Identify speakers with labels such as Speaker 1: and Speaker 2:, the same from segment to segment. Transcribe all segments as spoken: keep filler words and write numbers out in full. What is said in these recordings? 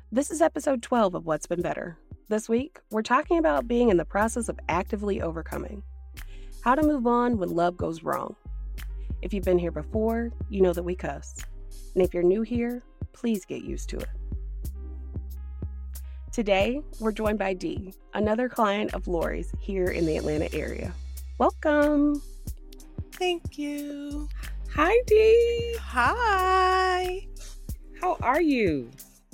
Speaker 1: This is episode twelve of What's Been Better. This week, we're talking about being in the process of actively overcoming. How to move on when love goes wrong. If you've been here before, you know that we cuss. And if you're new here, please get used to it. Today, we're joined by Dee, another client of Lori's here in the Atlanta area. Welcome.
Speaker 2: Thank you.
Speaker 3: Hi, Dee.
Speaker 2: Hi.
Speaker 3: How are you?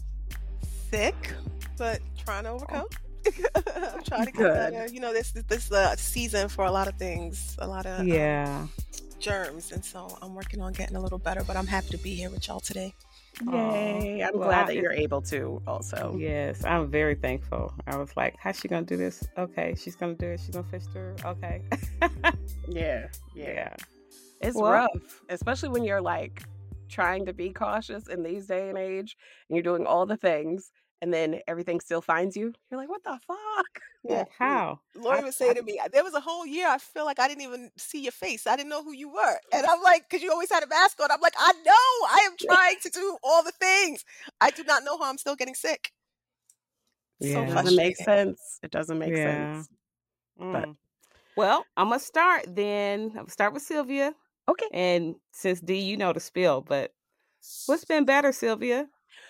Speaker 2: Sick, but trying to overcome. I'm trying to get
Speaker 1: Good.
Speaker 2: better. You know, this this is a season for a lot of things, a lot of
Speaker 3: Yeah.
Speaker 2: um, germs, and so I'm working on getting a little better. But I'm happy to be here with y'all today.
Speaker 1: Yay. I'm
Speaker 3: Well,
Speaker 1: glad
Speaker 3: I-
Speaker 1: that you're able to also.
Speaker 3: Yes, I'm very thankful. I was like, how's she going to do this? Okay, she's going to do it. She's going to fish through. Okay.
Speaker 1: Yeah.
Speaker 3: yeah.
Speaker 1: It's
Speaker 3: Well-
Speaker 1: rough, especially when you're like trying to be cautious in these day and age and you're doing all the things and then everything still finds you. You're like, what the fuck?
Speaker 3: Like, how?
Speaker 2: Lori
Speaker 3: I-
Speaker 2: would say
Speaker 3: I-
Speaker 2: to me, there was a whole year I feel like I didn't even see your face. I didn't know who you were. And I'm like, because you always had a mask on. I'm like, I know. I am trying to do all the things. I do not know how I'm still getting sick.
Speaker 3: Yeah.
Speaker 2: So
Speaker 1: It doesn't make
Speaker 2: frustrating.
Speaker 1: sense. It doesn't make
Speaker 3: Yeah.
Speaker 1: sense.
Speaker 3: Mm. Well, I'm going to start then. I'm going to start with Sylvia.
Speaker 1: Okay.
Speaker 3: And since Dee, you know the spill, but what's been better, Sylvia?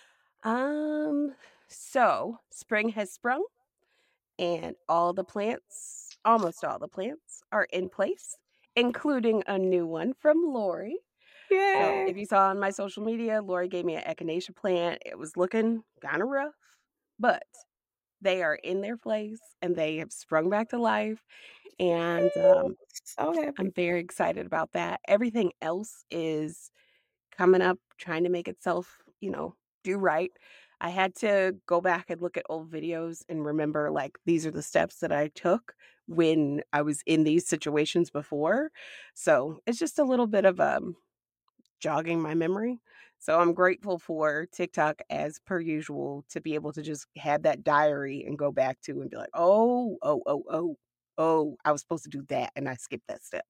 Speaker 1: Um, so spring has sprung and all the plants, almost all the plants, are in place, including a new one from Lori. So
Speaker 3: Yay.
Speaker 1: if you saw on my social media, Lori gave me an echinacea plant. It was looking kind of rough, but they are in their place and they have sprung back to life. And um,
Speaker 3: So happy.
Speaker 1: I'm very excited about that. Everything else is coming up, trying to make itself, you know, do right. I had to go back and look at old videos and remember, like, these are the steps that I took when I was in these situations before. So it's just a little bit of um, jogging my memory. So I'm grateful for TikTok as per usual to be able to just have that diary and go back to and be like, oh, oh, oh, oh, oh, I was supposed to do that and I skipped that step.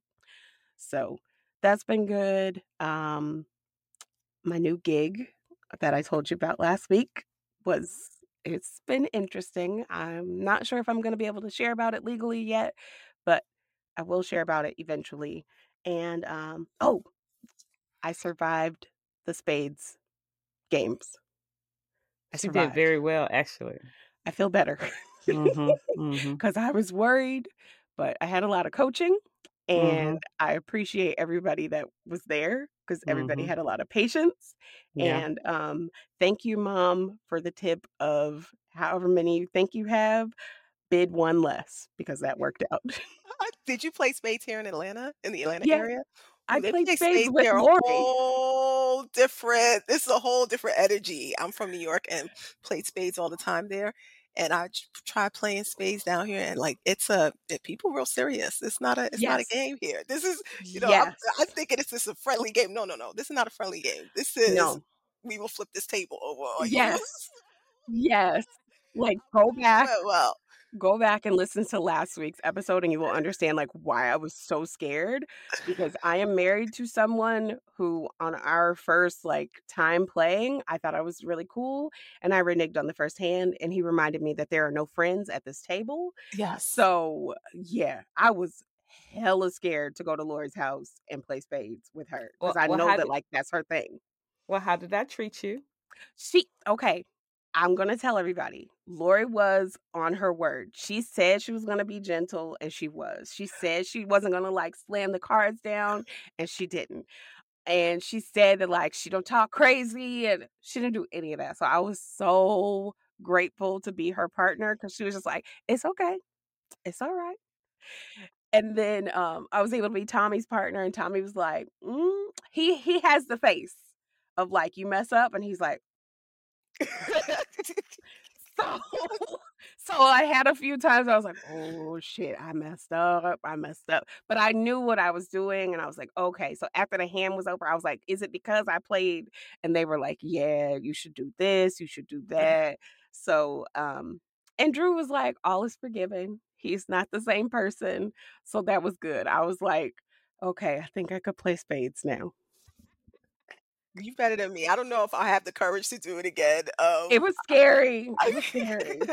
Speaker 1: So that's been good. Um, my new gig that I told you about last week was it's been interesting. I'm not sure if I'm going to be able to share about it legally yet, but I will share about it eventually. And um oh, I survived the spades games. I
Speaker 3: She did
Speaker 1: survived.
Speaker 3: very well, actually.
Speaker 1: I feel better
Speaker 3: Mm-hmm. Mm-hmm.
Speaker 1: because I was worried, but I had a lot of coaching and
Speaker 3: Mm-hmm.
Speaker 1: I appreciate everybody that was there because everybody
Speaker 3: Mhm.
Speaker 1: had a lot of patience.
Speaker 3: Yeah.
Speaker 1: And um, thank you, Mom, for the tip of however many you think you have, bid one less because that worked out.
Speaker 2: Did you play spades here in Atlanta, in the Atlanta
Speaker 1: Yeah,
Speaker 2: area?
Speaker 1: I
Speaker 2: Ooh, they
Speaker 1: played
Speaker 2: play
Speaker 1: spades
Speaker 2: spades
Speaker 1: with
Speaker 2: here a
Speaker 1: Lori.
Speaker 2: whole different. This is a whole different energy. I'm from New York and played spades all the time there. And I j- try playing spades down here, and like it's a it, people real serious. It's not a it's not a
Speaker 1: Yes.
Speaker 2: game here. This is you know I'm
Speaker 1: Yes.
Speaker 2: I'm thinking this is a friendly game. No, no, no. This is not a friendly game. This is
Speaker 1: No.
Speaker 2: we will flip this table over on you.
Speaker 1: Yes. Yes. Like go back.
Speaker 2: Well, well,
Speaker 1: Go back and listen to last week's episode and you will understand like why I was so scared because I am married to someone who on our first like time playing, I thought I was really cool and I reneged on the first hand and he reminded me that there are no friends at this table.
Speaker 2: yes.
Speaker 1: So, yeah, I was hella scared to go to Lori's house and play spades with her because
Speaker 3: Well-
Speaker 1: I
Speaker 3: well,
Speaker 1: know
Speaker 3: how
Speaker 1: that
Speaker 3: did-
Speaker 1: like that's her thing.
Speaker 3: Well, how did that treat you?
Speaker 1: She okay. I'm gonna tell everybody. Lori was on her word. She said she was gonna be gentle, and she was. She said she wasn't gonna like slam the cards down, and she didn't. And she said that like she don't talk crazy, and she didn't do any of that. So I was so grateful to be her partner because she was just like, "It's okay, it's all right." And then um, I was able to be Tommy's partner, and Tommy was like, mm. "He he has the face of like you mess up," and he's like. So, so I had a few times I was like, oh shit, I messed up. I messed up. But I knew what I was doing and I was like, okay. So after the hand was over, I was like, is it because I played? And they were like, yeah, you should do this, you should do that. So um and Drew was like, all is forgiven. He's not the same person. So that was good. I was like, okay, I think I could play spades now.
Speaker 2: You better than me. I don't know if I have the courage to do it again. Um,
Speaker 1: It was scary. It was scary.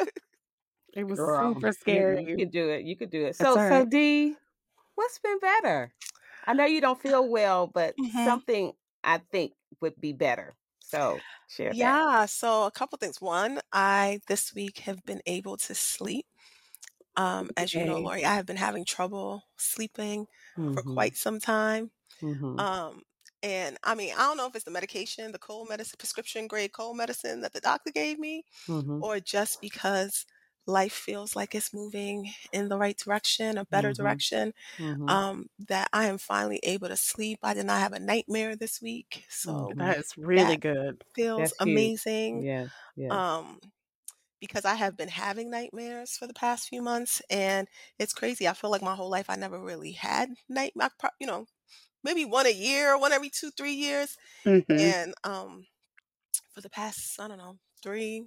Speaker 1: It was
Speaker 3: Girl,
Speaker 1: super
Speaker 3: you you
Speaker 1: scary.
Speaker 3: could do it. You could do it.
Speaker 1: That's
Speaker 3: So
Speaker 1: all
Speaker 3: so
Speaker 1: right.
Speaker 3: D, what's been better? I know you don't feel well, but
Speaker 2: Mhm.
Speaker 3: something I think would be better. So share that.
Speaker 2: Yeah, so a couple things. One, I this week have been able to sleep. Um, as you know,
Speaker 1: Yay.
Speaker 2: Lori, I have been having trouble sleeping for
Speaker 3: Mhm.
Speaker 2: quite some time.
Speaker 3: Mhm.
Speaker 2: Um, and I mean, I don't know if it's the medication, the cold medicine, prescription grade cold medicine that the doctor gave me,
Speaker 3: Mhm.
Speaker 2: or just because life feels like it's moving in the right direction, a better
Speaker 3: Mhm.
Speaker 2: direction,
Speaker 3: Mhm.
Speaker 2: um, that I am finally able to sleep. I did not have a nightmare this week, so
Speaker 3: Mhm.
Speaker 1: That is really
Speaker 2: that
Speaker 1: good.
Speaker 2: feels
Speaker 3: That's huge.
Speaker 2: amazing.
Speaker 3: Yes. Yes.
Speaker 2: Um, because I have been having nightmares for the past few months, and it's crazy. I feel like my whole life I never really had night, I pro- you know, maybe one a year, one every two, three years,
Speaker 1: Mhm.
Speaker 2: and um, for the past I don't know three,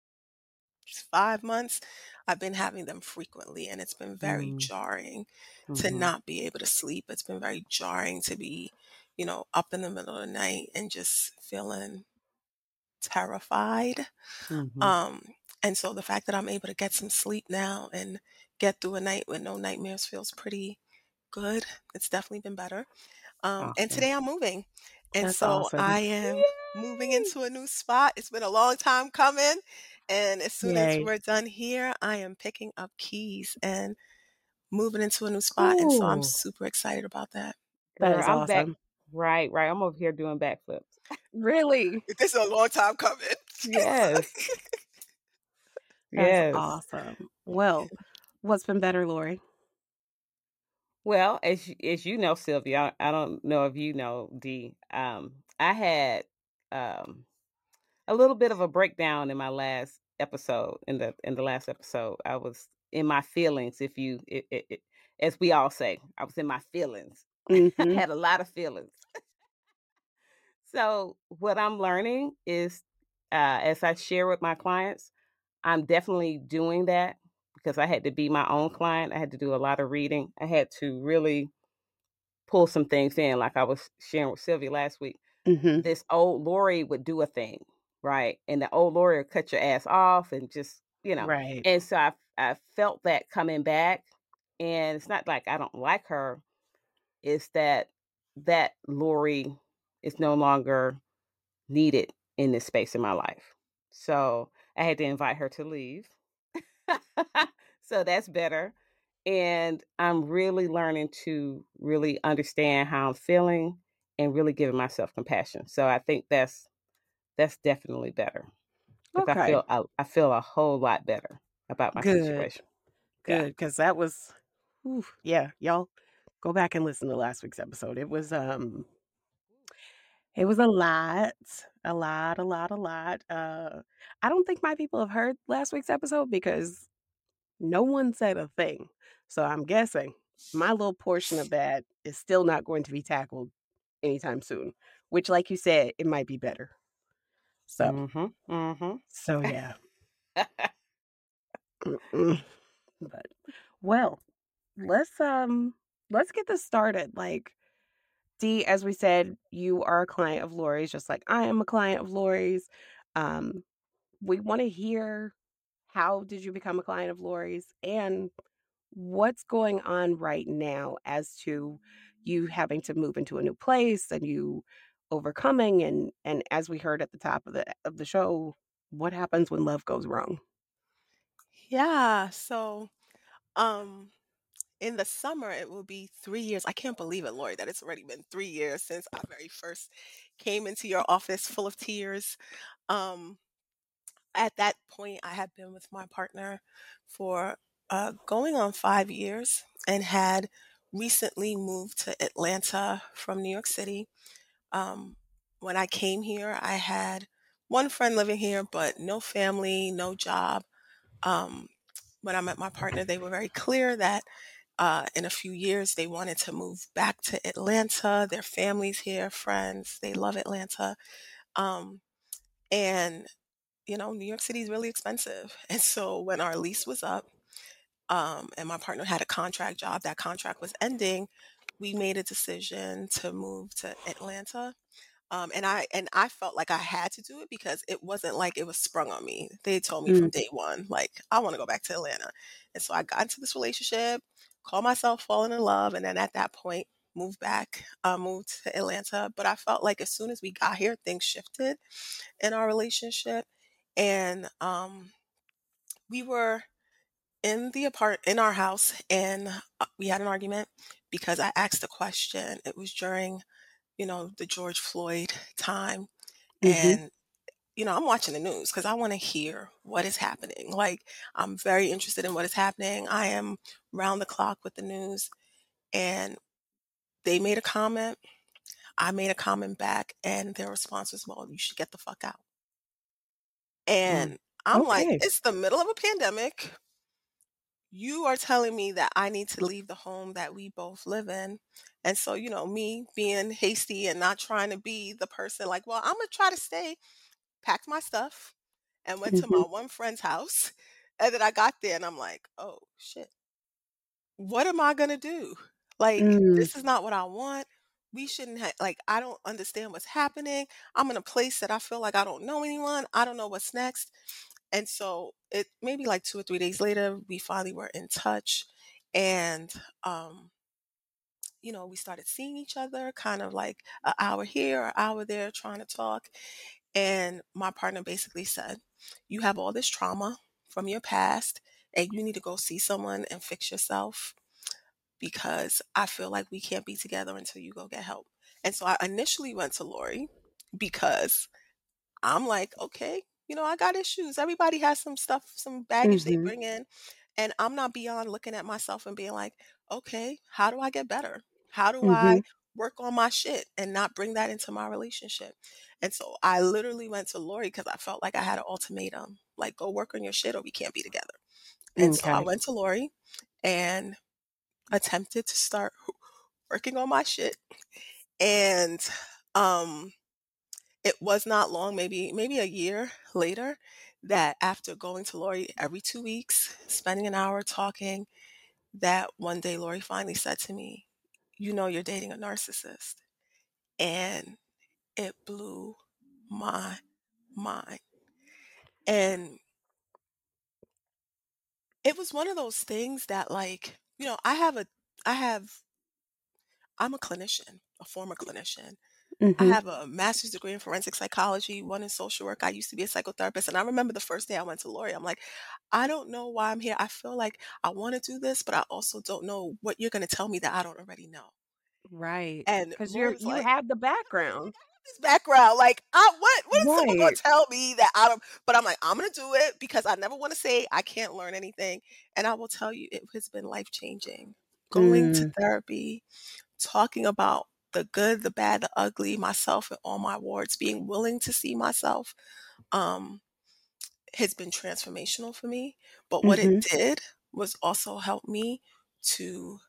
Speaker 2: five months, I've been having them frequently, and it's been very
Speaker 3: Mm.
Speaker 2: jarring to
Speaker 3: Mhm.
Speaker 2: not be able to sleep. It's been very jarring to be, you know, up in the middle of the night and just feeling terrified.
Speaker 3: Mhm.
Speaker 2: Um, and so the fact that I'm able to get some sleep now and get through a night with no nightmares feels pretty good. It's definitely been better. Um, and
Speaker 3: Awesome.
Speaker 2: today I'm moving. And
Speaker 1: That's
Speaker 2: so
Speaker 1: awesome.
Speaker 2: I am moving
Speaker 3: Yay!
Speaker 2: into a new spot. It's been a long time coming. And as soon as
Speaker 1: Yay.
Speaker 2: we're done here, I am picking up keys and moving into a new spot. And so I'm
Speaker 3: Ooh,
Speaker 2: super excited about that.
Speaker 1: That
Speaker 3: girl,
Speaker 1: is
Speaker 3: I'm back.
Speaker 1: awesome.
Speaker 3: Right, right. I'm over here doing backflips.
Speaker 1: Really?
Speaker 2: This is a long time coming.
Speaker 3: Yes.
Speaker 1: That's
Speaker 3: Yes.
Speaker 1: awesome. Well, what's been better, Lori?
Speaker 3: Well, as you, as you know, Sylvia, I, I don't know if you know D. Um, I had um a little bit of a breakdown in my last episode. In the in the last episode, I was in my feelings. If you, it, it, it, as we all say, I was in my feelings. I
Speaker 1: Mhm.
Speaker 3: had a lot of feelings. So what I'm learning is, uh, as I share with my clients, I'm definitely doing that because I had to be my own client. I had to do a lot of reading. I had to really pull some things in, like I was sharing with Sylvia last week.
Speaker 1: Mhm.
Speaker 3: This old Lori would do a thing, right? And the old Lori would cut your ass off and just, you know.
Speaker 1: Right.
Speaker 3: And so I, I felt that coming back. And it's not like I don't like her. It's that that Lori is no longer needed in this space in my life. So I had to invite her to leave. So that's better. And I'm really learning to really understand how I'm feeling and really giving myself compassion. So I think that's that's definitely better because I
Speaker 1: Okay.
Speaker 3: feel I, I feel a whole lot better about my
Speaker 1: Good.
Speaker 3: situation. Yeah.
Speaker 1: Good. Because that was, ooh, yeah, y'all go back and listen to last week's episode. It was, um, it was a lot, a lot, a lot, a lot. Uh, I don't think my people have heard last week's episode because no one said a thing. So I'm guessing my little portion of that is still not going to be tackled anytime soon, which, like you said, it might be better. So,
Speaker 3: Mhm. Mhm.
Speaker 1: so yeah. Mm-mm. But well, let's um let's get this started. Like D, as we said, you are a client of Lori's, just like I am a client of Lori's. Um, we want to hear, how did you become a client of Lori's, and what's going on right now as to you having to move into a new place and you overcoming, and and as we heard at the top of the of the show, what happens when love goes wrong.
Speaker 2: Yeah. So um in the summer, it will be three years. I can't believe it, Lori, that it's already been three years since I very first came into your office full of tears. Um, at that point, I had been with my partner for uh, going on five years and had recently moved to Atlanta from New York City. Um, when I came here, I had one friend living here, but no family, no job. Um, when I met my partner, they were very clear that uh, in a few years they wanted to move back to Atlanta. Their families here, friends, they love Atlanta. Um, and you know, New York City is really expensive. And so when our lease was up, um, and my partner had a contract job, that contract was ending, we made a decision to move to Atlanta. Um, and I and I felt like I had to do it because it wasn't like it was sprung on me. They told me
Speaker 1: Mm.
Speaker 2: from day one, like, I want to go back to Atlanta. And so I got into this relationship, called myself falling in love, and then at that point moved back, uh, moved to Atlanta. But I felt like as soon as we got here, things shifted in our relationship. And um, we were in the apart in our house, and uh, we had an argument because I asked a question. It was during, you know, the George Floyd time.
Speaker 1: Mhm.
Speaker 2: And you know, I'm watching the news because I want to hear what is happening. Like, I'm very interested in what is happening. I am round the clock with the news. And they made a comment. I made a comment back. And their response was, well, you should get the fuck out.
Speaker 1: Mm.
Speaker 2: And I'm like,
Speaker 1: Okay.
Speaker 2: it's the middle of a pandemic. You are telling me that I need to leave the home that we both live in. And so, you know, me being hasty and not trying to be the person like, well, I'm going to try to stay, packed my stuff and went to my
Speaker 1: Mhm.
Speaker 2: one friend's house. And then I got there and I'm like, oh shit, what am I going to do? Like,
Speaker 1: Mm.
Speaker 2: this is not what I want. We shouldn't have, like, I don't understand what's happening. I'm in a place that I feel like I don't know anyone. I don't know what's next. And so it maybe like two or three days later, we finally were in touch. And, um, you know, we started seeing each other kind of like an hour here, an hour there, trying to talk. And my partner basically said, you have all this trauma from your past, and you need to go see someone and fix yourself because I feel like we can't be together until you go get help. And so I initially went to Lori because I'm like, okay, you know, I got issues. Everybody has some stuff, some baggage they
Speaker 1: Mhm.
Speaker 2: bring in. And I'm not beyond looking at myself and being like, okay, how do I get better? How do I
Speaker 1: Mhm.
Speaker 2: work on my shit and not bring that into my relationship? And so I literally went to Lori because I felt like I had an ultimatum, like, go work on your shit or we can't be together. And so I
Speaker 1: Okay.
Speaker 2: went to Lori and attempted to start working on my shit. And um it was not long, maybe maybe a year later, that after going to Lori every two weeks, spending an hour talking, that one day Lori finally said to me, "You know you're dating a narcissist." And it blew my mind. And it was one of those things that, like, you know, I have a I have I'm a clinician, a former clinician. I
Speaker 1: Mhm.
Speaker 2: have a master's degree in forensic psychology, one in social work. I used to be a psychotherapist. And I remember the first day I went to Lori, I'm like, I don't know why I'm here. I feel like I want to do this, but I also don't know what you're going to tell me that I don't already know.
Speaker 1: Right.
Speaker 2: And
Speaker 1: Because 'Cause
Speaker 2: Lori
Speaker 1: you're
Speaker 2: was
Speaker 1: you
Speaker 2: like,
Speaker 1: have the
Speaker 2: "I
Speaker 1: background.
Speaker 2: have this background. Like, I what what is someone going
Speaker 1: Right.
Speaker 2: to tell me that I don't?" But I'm like, I'm going to do it because I never want to say I can't learn anything. And I will tell you, it has been life changing. Going to
Speaker 1: Mm.
Speaker 2: therapy, talking about the good, the bad, the ugly, myself and all my warts, being willing to see myself, um, has been transformational for me. But what it
Speaker 1: Mhm.
Speaker 2: did was also help me to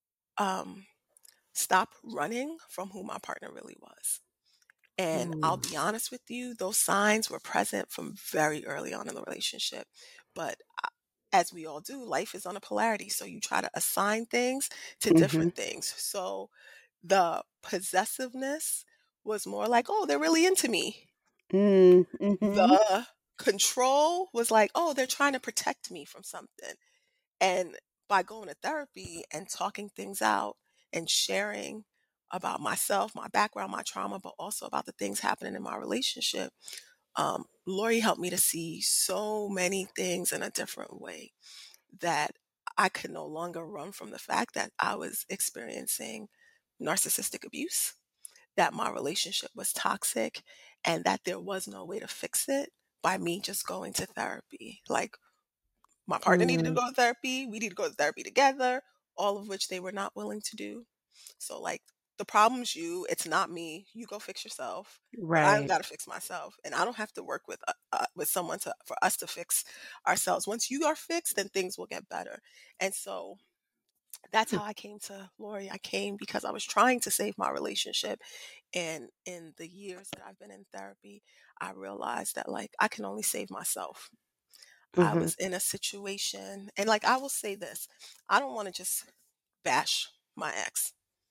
Speaker 2: um, stop running from who my partner really was. And I'll
Speaker 1: Mm.
Speaker 2: be honest with you, those signs were present from very early on in the relationship. But I- as we all do, life is on a polarity. So you try to assign things to
Speaker 1: Mhm.
Speaker 2: different things. So the possessiveness was more like, "Oh, they're really into me."
Speaker 1: Mm. Mhm.
Speaker 2: The control was like, "Oh, they're trying to protect me from something." And by going to therapy and talking things out and sharing about myself, my background, my trauma, but also about the things happening in my relationship, um, Lori helped me to see so many things in a different way that I could no longer run from the fact that I was experiencing narcissistic abuse, that my relationship was toxic, and that there was no way to fix it by me just going to therapy. Like, my partner needed to
Speaker 1: Mm.
Speaker 2: go to therapy, we need to go to therapy together, all of which they were not willing to do. So, like, the problem's you, it's not me. You go fix yourself, but I
Speaker 1: Right.
Speaker 2: gotta fix myself, and I don't have to work with uh, uh, with someone to for us to fix ourselves. Once you are fixed, then things will get better. And so that's
Speaker 1: Hmm.
Speaker 2: how I came to Lori. I came because I was trying to save my relationship, and in the years that I've been in therapy, I realized that, like, I can only save myself. I
Speaker 1: Mhm.
Speaker 2: was in a situation, and, like, I will say this, I don't wanna just bash my ex.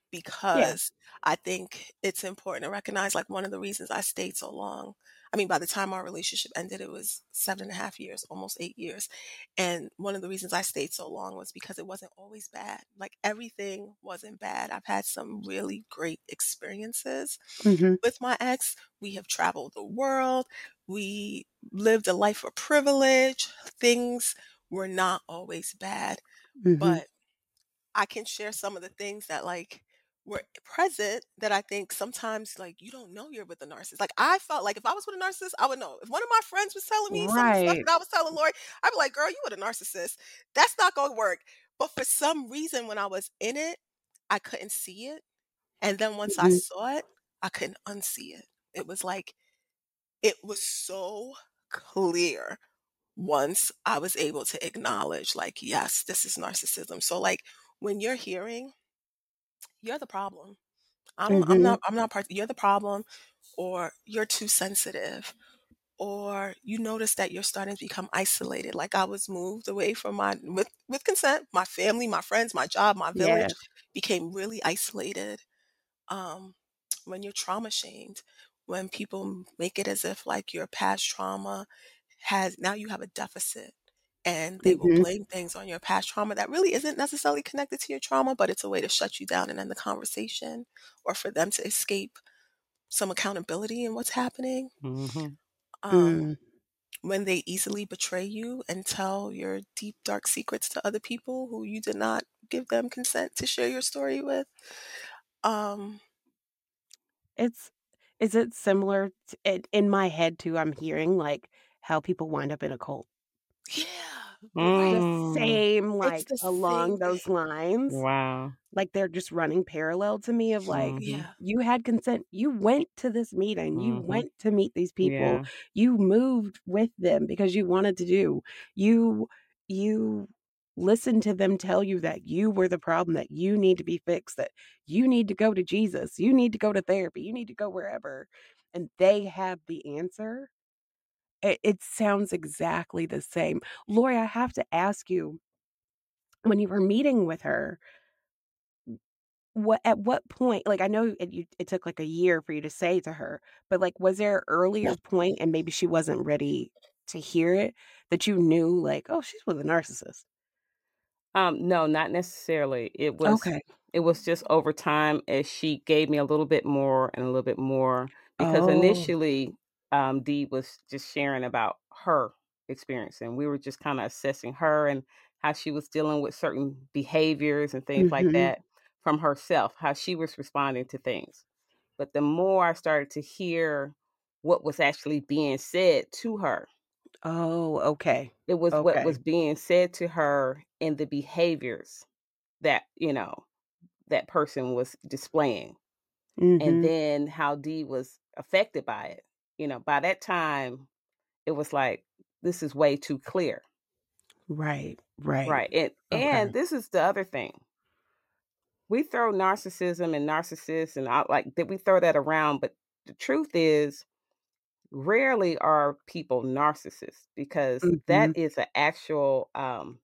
Speaker 1: Yeah.
Speaker 2: because I think it's important to recognize, like, one of the reasons I stayed so long, I mean, by the time our relationship ended, it was seven and a half years, almost eight years, and one of the reasons I stayed so long was because it wasn't always bad. Like, everything wasn't bad. I've had some really great experiences
Speaker 1: Mhm.
Speaker 2: with my ex. We have traveled the world. We lived a life of privilege. Things were not always bad,
Speaker 1: Mhm.
Speaker 2: but I can share some of the things that, like, were present that I think sometimes, like, you don't know you're with a narcissist. Like, I felt like if I was with a narcissist, I would know. If one of my friends was telling me some of the stuff
Speaker 1: Right.
Speaker 2: that I was telling Lori, I'd be like, "Girl, you with a narcissist. That's not gonna work." But for some reason, when I was in it, I couldn't see it, and then once I
Speaker 1: Mhm.
Speaker 2: saw it, I couldn't unsee it. It was like it was so clear once I was able to acknowledge, like, yes, this is narcissism. So, like, when you're hearing, you're the problem. I don't I'm
Speaker 1: Mhm.
Speaker 2: not I'm not part you're the problem, or you're too sensitive, or you notice that you're starting to become isolated. Like, I was moved away from my with with consent, my family, my friends, my job, my
Speaker 1: Yeah.
Speaker 2: village, became really isolated. Um, when you're trauma shamed, when people make it as if, like, your past trauma has now you have a deficit, and they will
Speaker 1: Mhm.
Speaker 2: blame things on your past trauma that really isn't necessarily connected to your trauma, but it's a way to shut you down and end the conversation, or for them to escape some accountability in what's happening.
Speaker 3: Mhm.
Speaker 2: Um,
Speaker 1: Mm.
Speaker 2: when they easily betray you and tell your deep, dark secrets to other people who you did not give them consent to share your story with. Um,
Speaker 1: It's is it similar t in in my head too, I'm hearing, like, how people wind up in a cult.
Speaker 2: yeah,
Speaker 1: It's the
Speaker 2: right.
Speaker 3: Mm.
Speaker 1: same,
Speaker 2: It's
Speaker 1: like,
Speaker 2: the same
Speaker 1: along
Speaker 2: thing.
Speaker 1: those lines.
Speaker 3: Wow.
Speaker 1: Like, they're just running parallel to me of, like,
Speaker 3: Mhm.
Speaker 2: Yeah.
Speaker 1: you had consent, you went to this meeting, you
Speaker 3: Mhm.
Speaker 1: went to meet these people,
Speaker 3: Yeah.
Speaker 1: you moved with them because you wanted to do. You you listened to them tell you that you were the problem, that you need to be fixed, that you need to go to Jesus, you need to go to therapy, you need to go wherever, and they have the answer. It it sounds exactly the same. Lori, I have to ask you, when you were meeting with her, what at what point, like, I know it you it took, like, a year for you to say to her, but, like, was there an earlier point and maybe she wasn't ready to hear it, that you knew, like, "Oh, she's with a narcissist."
Speaker 3: Um, no, not necessarily. It was
Speaker 1: Okay.
Speaker 3: it was just over time as she gave me a little bit more and a little bit more because
Speaker 1: Oh.
Speaker 3: initially, um, Dee was just sharing about her experience, and we were just kinda assessing her and how she was dealing with certain behaviors and things like
Speaker 1: Mhm.
Speaker 3: that from herself, how she was responding to things. But the more I started to hear what was actually being said to her,
Speaker 1: Oh, okay.
Speaker 3: it was what
Speaker 1: Okay.
Speaker 3: was being said to her and the behaviors that, you know, that person was displaying, and
Speaker 1: Mhm.
Speaker 3: then how Dee was affected by it. You know, by that time, it was like, this is way too clear.
Speaker 1: Right, right.
Speaker 3: Right. And and
Speaker 1: Okay.
Speaker 3: this is the other thing. We throw narcissism and narcissists and I like that we throw that around, but the truth is rarely are people narcissists because that
Speaker 1: Mhm.
Speaker 3: is an actual um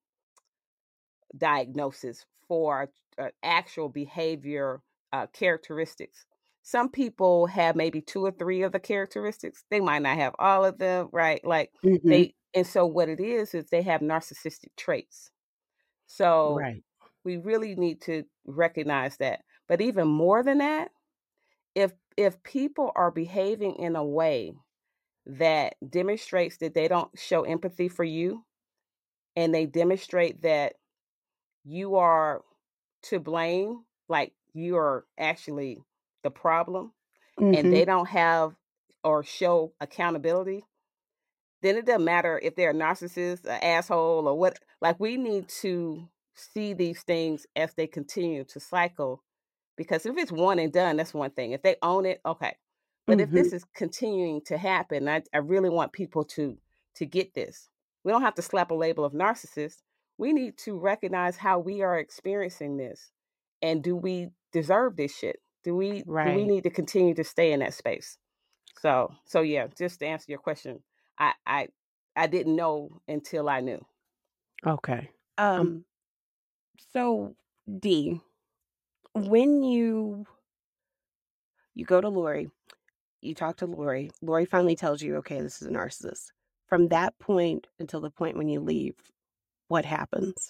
Speaker 3: diagnosis for uh, actual behavior uh, characteristics. Some people have maybe two or three of the characteristics. They might not have all of them, right? Like
Speaker 1: Mhm.
Speaker 3: they, and so what it is is they have narcissistic traits. So
Speaker 1: Right.
Speaker 3: we really need to recognize that. But even more than that, if if people are behaving in a way that demonstrates that they don't show empathy for you, and they demonstrate that you are to blame, like you are actually the problem, and
Speaker 1: Mhm.
Speaker 3: they don't have or show accountability, then it doesn't matter if they're a narcissist, an asshole, or what. Like we need to see these things as they continue to cycle. Because if it's one and done, that's one thing. If they own it, okay. But if
Speaker 1: Mhm.
Speaker 3: this is continuing to happen, I, I really want people to to get this. We don't have to slap a label of narcissist. We need to recognize how we are experiencing this, and do we deserve this shit? Do we do we
Speaker 1: Right.
Speaker 3: need to continue to stay in that space? So so yeah, just to answer your question, I I I didn't know until I knew.
Speaker 1: Okay.
Speaker 3: Um,
Speaker 1: Um, so, D, When you you go to Lori, you talk to Lori, Lori finally tells you, "Okay, this is a narcissist." From that point until the point when you leave, what happens?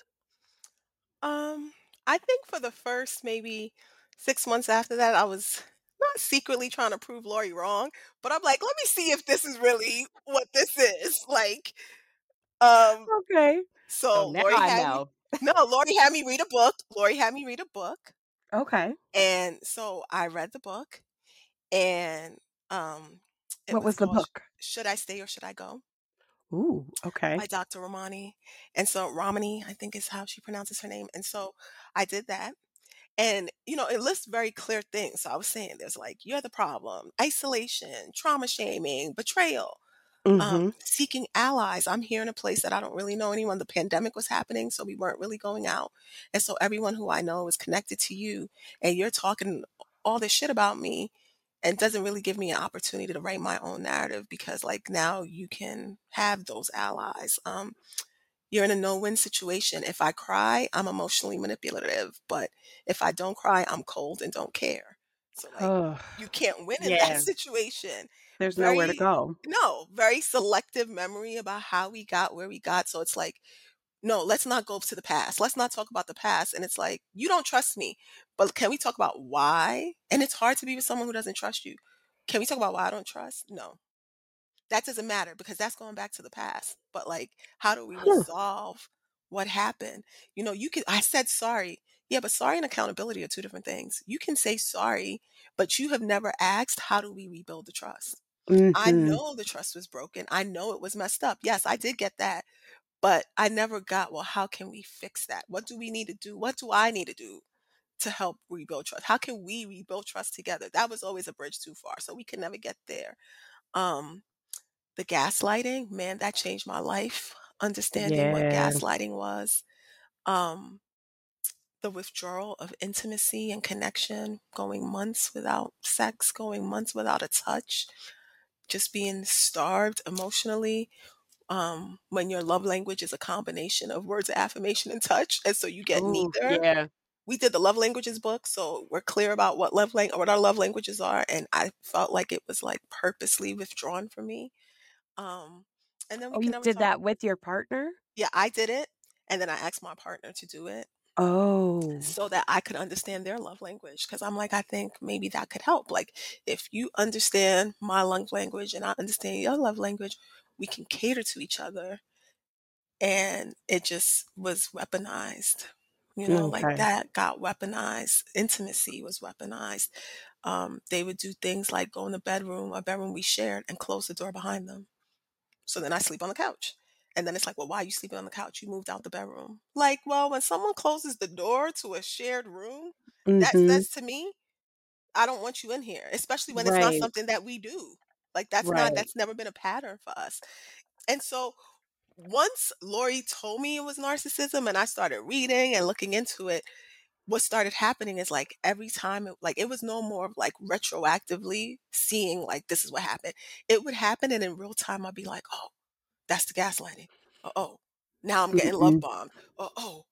Speaker 2: Um, I think for the first maybe six months after that, I was not secretly trying to prove Lori wrong, but I'm like, "Let me see if this is really what this is." Like, um,
Speaker 1: Okay.
Speaker 3: So
Speaker 2: so
Speaker 3: now
Speaker 2: Lori
Speaker 3: I
Speaker 2: had me
Speaker 3: know.
Speaker 2: No, Lori had me read a book. Lori had me read a book,
Speaker 1: Okay.
Speaker 2: and so I read the book, and, um, it
Speaker 1: What
Speaker 2: was
Speaker 1: was the
Speaker 2: called Sh
Speaker 1: book?
Speaker 2: Should I Stay or Should I Go?
Speaker 1: Ooh, okay.
Speaker 2: By Doctor Romani, and so Romani, I think is how she pronounces her name, and so I did that. And, you know, it lists very clear things. So I was saying there's like, you're the problem, isolation, trauma shaming, betrayal, um,
Speaker 1: Mhm.
Speaker 2: seeking allies. I'm here in a place that I don't really know anyone. The pandemic was happening, so we weren't really going out. And so everyone who I know is connected to you, and you're talking all this shit about me and doesn't really give me an opportunity to write my own narrative because like now you can have those allies. Um, you're in a no-win situation. If I cry, I'm emotionally manipulative, but if I don't cry, I'm cold and don't care. So, like,
Speaker 1: Oh,
Speaker 2: you can't win in that
Speaker 1: yeah.
Speaker 2: situation.
Speaker 1: There's nowhere to
Speaker 2: Very
Speaker 1: go.
Speaker 2: No, very selective memory about how we got where we got. So it's like, no, let's not go to the past. Let's not talk about the past. And it's like, you don't trust me, but can we talk about why? And it's hard to be with someone who doesn't trust you. Can we talk about why I don't trust? No. That doesn't matter because that's going back to the past. But like, how do we
Speaker 1: Huh.
Speaker 2: resolve what happened? You know, you can I said sorry. Yeah, but sorry and accountability are two different things. You can say sorry, but you have never asked, how do we rebuild the trust? I
Speaker 1: Mhm.
Speaker 2: know the trust was broken. I know it was messed up. Yes, I did get that. But I never got, well, how can we fix that? What do we need to do? What do I need to do to help rebuild trust? How can we rebuild trust together? That was always a bridge too far. So we could never get there. Um, the gaslighting, man, that changed my life, understanding what
Speaker 1: Yeah.
Speaker 2: gaslighting was. Um, the withdrawal of intimacy and connection, going months without sex, going months without a touch, just being starved emotionally. Um, when your love language is a combination of words of affirmation and touch, and so you get
Speaker 1: Ooh,
Speaker 2: neither.
Speaker 1: yeah.
Speaker 2: We did the love languages book, so we're clear about what love lang- what our love languages are, and I felt like it was like purposely withdrawn from me. Um, and then we
Speaker 1: Oh,
Speaker 2: can
Speaker 1: you
Speaker 2: never
Speaker 1: did
Speaker 2: talk.
Speaker 1: that with your partner?
Speaker 2: Yeah, I did it, and then I asked my partner to do it
Speaker 1: Oh.
Speaker 2: so that I could understand their love language. Because 'cause I'm like, I think maybe that could help. Like, if you understand my love language and I understand your love language, we can cater to each other, and it just was weaponized. You know, like,
Speaker 1: Okay.
Speaker 2: that got weaponized. Intimacy was weaponized. Um, they would do things like go in the bedroom, a bedroom we shared, and close the door behind them. So then I sleep on the couch. And then it's like, well, why are you sleeping on the couch? You moved out the bedroom. Like, well, when someone closes the door to a shared room, that
Speaker 1: Mhm.
Speaker 2: says to me, I don't want you in here, especially when it's not
Speaker 1: Right.
Speaker 2: something that we do. Like, that's not,
Speaker 1: Right.
Speaker 2: that's never been a pattern for us. And so once Lori told me it was narcissism and I started reading and looking into it, what started happening is like every time it like it was no more of like retroactively seeing like this is what happened. It would happen and in real time I'd be like, oh, that's the gaslighting. Oh, oh, now I'm getting love
Speaker 1: Mhm.
Speaker 2: bombed. Oh, oh,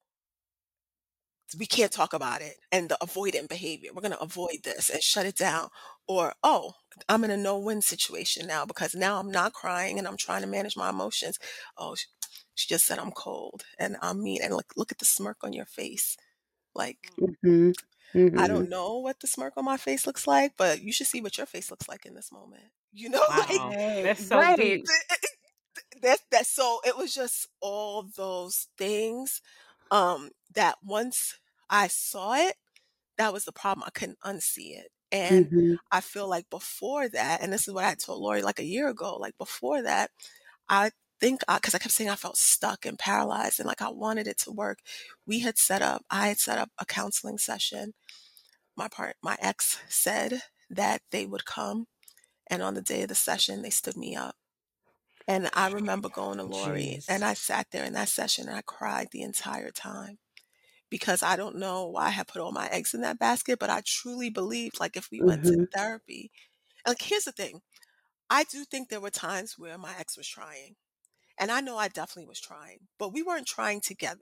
Speaker 2: we can't talk about it. And the avoidant behavior. We're going to avoid this and shut it down. Or, oh, I'm in a no win situation now because now I'm not crying and I'm trying to manage my emotions. Oh, she, she just said I'm cold and I'm mean. And look, look at the smirk on your face. Like,
Speaker 1: Mhm.
Speaker 2: I
Speaker 1: Mhm.
Speaker 2: don't know what the smirk on my face looks like, but you should see what your face looks like in this moment. You know, like
Speaker 3: Wow.
Speaker 1: Right.
Speaker 3: That's so
Speaker 1: Right.
Speaker 3: deep.
Speaker 2: that that so it was just all those things um that once I saw it, that was the problem. I couldn't unsee it. And
Speaker 1: Mhm.
Speaker 2: I feel like before that, and this is what I told Lori like a year ago, like before that, I think I because I kept saying I felt stuck and paralyzed and like I wanted it to work. We had set up, I had set up a counseling session. My part my ex said that they would come, and on the day of the session they stood me up. And I remember going to Lori and
Speaker 1: Jeez.
Speaker 2: I sat there in that session and I cried the entire time because I don't know why I had put all my eggs in that basket, but I truly believed like if we went to
Speaker 1: Mhm.
Speaker 2: therapy, like here's the thing. I do think there were times where my ex was trying. And I know I definitely was trying, but we weren't trying together.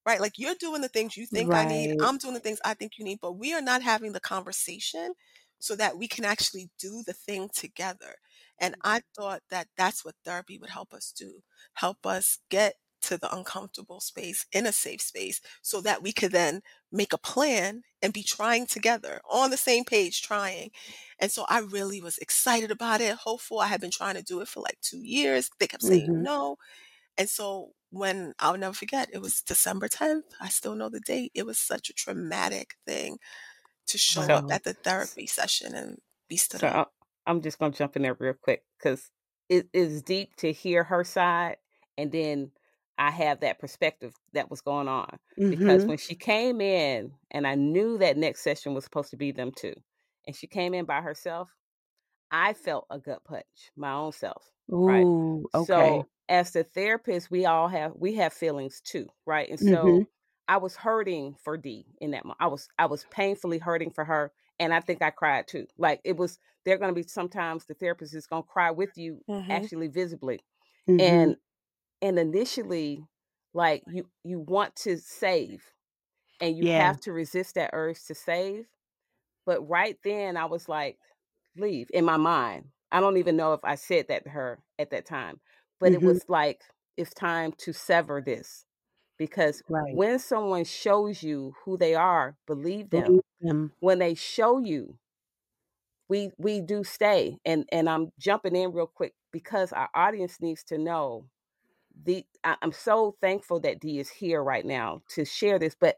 Speaker 2: right? Like, you're doing the things you think I need,
Speaker 1: Right.
Speaker 2: I'm doing the things I think you need, but we are not having the conversation so that we can actually do the thing together. And I thought that that's what therapy would help us do, help us get to the uncomfortable space in a safe space so that we could then make a plan and be trying together on the same page, trying. And so I really was excited about it, hopeful. I had been trying to do it for like two years. They kept saying
Speaker 1: Mhm.
Speaker 2: no. And so when I'll never forget, it was December tenth. I still know the date. It was such a traumatic thing to show
Speaker 3: So
Speaker 2: up
Speaker 1: Wow.
Speaker 2: at the therapy session and be stood
Speaker 3: so
Speaker 2: up.
Speaker 3: I I'm just gonna jump in there real quick because it is deep to hear her side, and then I have that perspective that was going on. Because
Speaker 1: Mhm.
Speaker 3: when she came in, and I knew that next session was supposed to be them two, and she came in by herself, I felt a gut punch, my own self, right?
Speaker 1: Ooh, okay.
Speaker 3: So, as the therapist, we all have we have feelings too, right? And
Speaker 1: Mhm.
Speaker 3: so I was hurting for D in that moment. I was I was painfully hurting for her, and I think I cried too. Like, it was there going to be sometimes the therapist is going to cry with you,
Speaker 2: Mhm.
Speaker 3: actually visibly.
Speaker 1: Mhm.
Speaker 3: And and initially, like, you you want to save, and you
Speaker 1: Yeah.
Speaker 3: have to resist that urge to save, but right then, I was like, "Leave," in my mind. I don't even know if I said that to her at that time, but it
Speaker 1: Mhm.
Speaker 3: was like, "It's time to sever this," because
Speaker 1: Right.
Speaker 3: when someone shows you who they are, believe them.
Speaker 1: Believe them.
Speaker 3: When they show you, we we do stay. And and I'm jumping in real quick because our audience needs to know the I, I'm so thankful that Dee is here right now to share this, but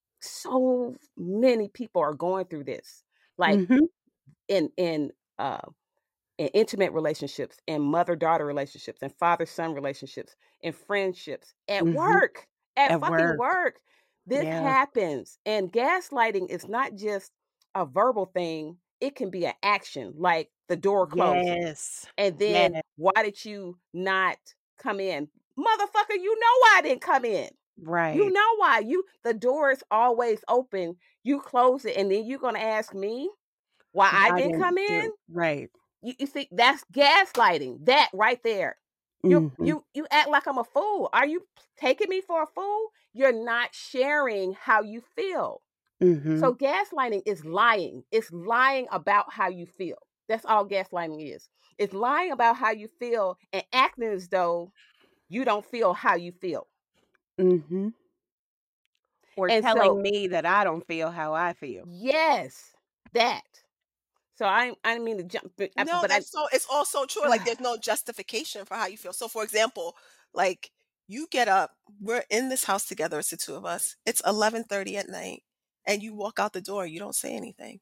Speaker 3: so many people are going through this. Like,
Speaker 1: Mhm.
Speaker 3: in in uh in intimate relationships, in mother-daughter relationships, and father-son relationships, in friendships, at
Speaker 1: Mhm.
Speaker 3: work, at
Speaker 1: At
Speaker 3: fucking
Speaker 1: work.
Speaker 3: work. This
Speaker 1: Yeah.
Speaker 3: happens. And gaslighting is not just a verbal thing, it can be an action, like the door closing.
Speaker 1: Yes.
Speaker 3: And
Speaker 1: Yeah.
Speaker 3: then, why did you not come in? Motherfucker, you know why I didn't come in. You
Speaker 1: Right.
Speaker 3: know why. You the door is always open. You close it, and then you're gonna ask me why I
Speaker 1: Why
Speaker 3: didn't
Speaker 1: didn't
Speaker 3: come in?
Speaker 1: do right.
Speaker 3: You you see, that's gaslighting, that right there. You
Speaker 1: Mhm.
Speaker 3: you you act like I'm a fool. Are you taking me for a fool? You're not sharing how you feel.
Speaker 1: Mhm.
Speaker 3: So gaslighting is lying. It's lying about how you feel. That's all gaslighting is. It's lying about how you feel and acting as though you don't feel how you feel.
Speaker 1: Mhm. Or
Speaker 3: And
Speaker 1: telling
Speaker 3: so,
Speaker 1: me that I don't feel how I feel.
Speaker 3: yes, that. So I I didn't mean to jump, but I,
Speaker 2: No,
Speaker 3: but I
Speaker 2: that's so it's also true. Like, there's no justification for how you feel. So, for example, like, you get up, we're in this house together, it's the two of us. It's eleven thirty at night, and you walk out the door, you don't say anything.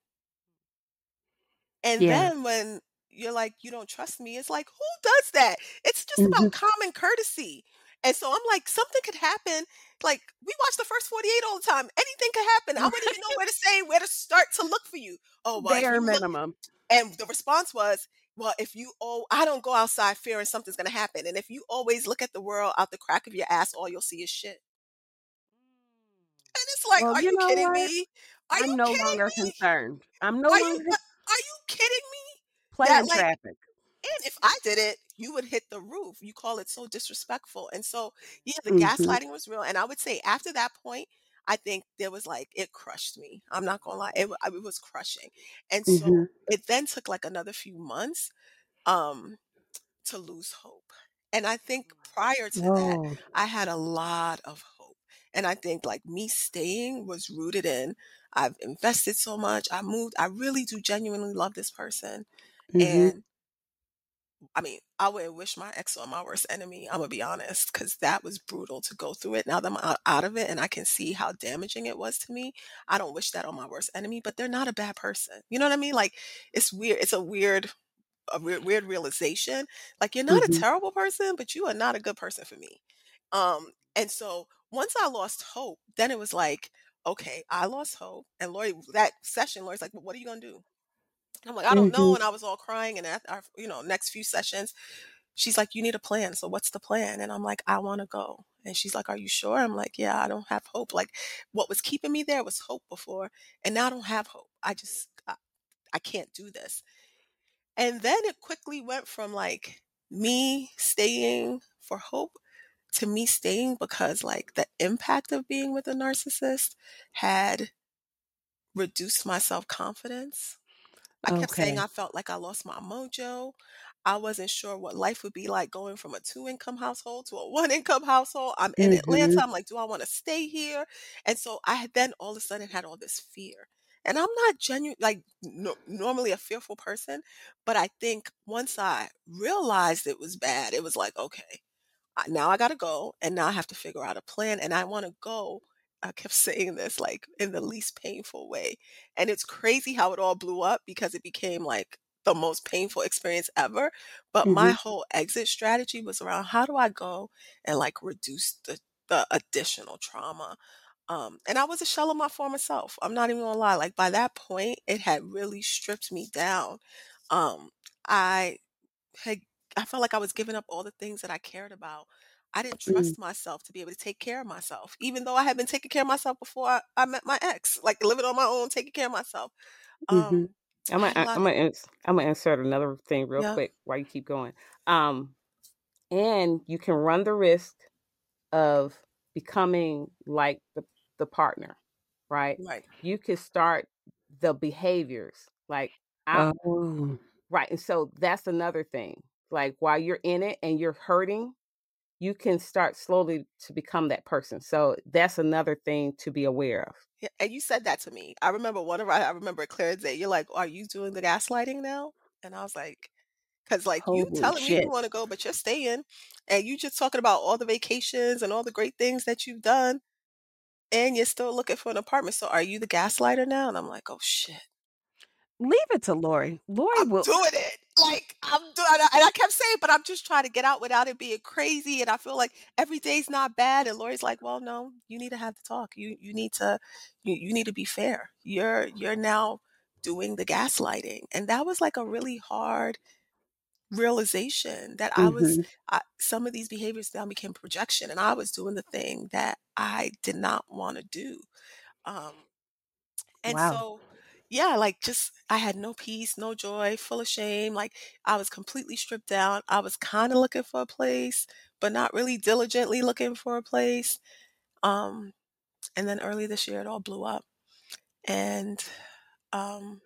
Speaker 2: And
Speaker 1: Yeah.
Speaker 2: then when you're like, "You don't trust me," it's like, who does that? It's just
Speaker 1: Mhm.
Speaker 2: about common courtesy. And so I'm like, something could happen. Like, we watch the first forty-eight all the time. Anything could happen. I wouldn't even know where to say, where to start to look for you. Oh, well, if
Speaker 1: Bare
Speaker 2: you look,
Speaker 1: minimum.
Speaker 2: and the response was, well, if you, oh, I don't go outside fearing something's going to happen. And if you always look at the world out the crack of your ass, all you'll see is shit. And it's like,
Speaker 1: Well,
Speaker 2: are
Speaker 1: you
Speaker 2: you
Speaker 1: know
Speaker 2: kidding
Speaker 1: what?
Speaker 2: me? Are
Speaker 1: I'm
Speaker 2: you
Speaker 1: no
Speaker 2: kidding
Speaker 1: longer
Speaker 2: me?
Speaker 1: concerned. I'm no
Speaker 2: Are you,
Speaker 1: longer
Speaker 2: uh, are you kidding me? That
Speaker 1: playing
Speaker 2: like,
Speaker 1: traffic.
Speaker 2: and if I did it, you would hit the roof. You call it so disrespectful. And so, yeah, the
Speaker 1: Mhm.
Speaker 2: gaslighting was real. And I would say after that point, I think there was like, it crushed me. I'm not gonna lie. It, wa- it was crushing. And so
Speaker 1: Mhm.
Speaker 2: it then took like another few months um, to lose hope. And I think prior to that,
Speaker 1: Oh.
Speaker 2: I had a lot of hope. And I think like me staying was rooted in I've invested so much. I moved. I really do genuinely love this person.
Speaker 1: Mhm.
Speaker 2: And I mean, I wouldn't wish my ex on my worst enemy. I'm gonna be honest, because that was brutal to go through it. Now that I'm out, out of it and I can see how damaging it was to me, I don't wish that on my worst enemy. But they're not a bad person. You know what I mean? Like, it's weird. It's a weird, a weird, weird realization. Like, you're not a
Speaker 1: Mhm.
Speaker 2: terrible person, but you are not a good person for me. Um, and so once I lost hope, then it was like, okay, I lost hope. And Lori, that session, Lori's like, well, what are you gonna do? I'm like, I don't know.
Speaker 1: Mhm.
Speaker 2: And I was all crying. And at our, you know, next few sessions, she's like, "You need a plan. So what's the plan?" And I'm like, "I want to go." And she's like, "Are you sure?" I'm like, "Yeah, I don't have hope. Like, what was keeping me there was hope before, and now I don't have hope. I just I, I can't do this." And then it quickly went from like me staying for hope to me staying because, like, the impact of being with a narcissist had reduced my self-confidence. I kept saying
Speaker 1: Okay.
Speaker 2: I felt like I lost my mojo. I wasn't sure what life would be like going from a two-income household to a one-income household. I'm in Atlanta.
Speaker 1: Mhm.
Speaker 2: I'm like, "Do I wanna stay here?" And so I had then all of a sudden had all this fear. And I'm not genuine like, no normally a fearful person, but I think once I realized it was bad, it was like, "Okay, I now I gotta go, and now I have to figure out a plan, and I wanna go." I kept saying this, like, in the least painful way, and it's crazy how it all blew up because it became, like, the most painful experience ever, but my
Speaker 1: Mhm.
Speaker 2: whole exit strategy was around how do I go and, like, reduce the the additional trauma, um, and I was a shell of my former self, I'm not even gonna lie, like, by that point, it had really stripped me down, um, I had I felt like I was giving up all the things that I cared about. I didn't
Speaker 1: Mm.
Speaker 2: trust myself to be able to take care of myself, even though I had been taking care of myself before I, I met my ex, like living on my own, taking care of myself.
Speaker 1: Mhm.
Speaker 2: Um,
Speaker 3: I'm
Speaker 2: I
Speaker 3: gonna
Speaker 2: had a
Speaker 3: I-
Speaker 2: lot
Speaker 3: I'm
Speaker 2: of
Speaker 3: gonna ins- I'm gonna insert another thing real
Speaker 2: yeah,
Speaker 3: quick while you keep going. Um, and you can run the risk of becoming like the the partner, right?
Speaker 2: right.
Speaker 3: You could start the behaviors like I
Speaker 1: Oh.
Speaker 3: right, and so that's another thing. Like while you're in it and you're hurting, you can start slowly to become that person. So that's another thing to be aware of.
Speaker 2: Yeah, and you said that to me. I remember one of our, I remember it clear as day. You're like, "Are you doing the gaslighting now?" And I was like, "Cause like you
Speaker 1: Holy
Speaker 2: telling me you
Speaker 1: shit.
Speaker 2: want to go, but you're staying, and you just talking about all the vacations and all the great things that you've done, and you're still looking for an apartment. So are you the gaslighter now?" And I'm like, "Oh shit."
Speaker 1: Leave it to Lori. Lori
Speaker 2: I'm
Speaker 1: will
Speaker 2: doing it. Like, I'm doing it, and I kept saying, "But I'm just trying to get out without it being crazy," and I feel like every day's not bad, and Lori's like, "Well, no, you need to have the talk. You you need to you you need to be fair. You're you're now doing the gaslighting." And that was, like, a really hard realization that I was
Speaker 1: Mhm.
Speaker 2: I some of these behaviors now became projection, and I was doing the thing that I did not wanna do. Um and
Speaker 1: Wow.
Speaker 2: so, yeah, like just I had no peace, no joy, full of shame. Like I was completely stripped down. I was kind of looking for a place, but not really diligently looking for a place. Um, and then early this year, it all blew up. And um,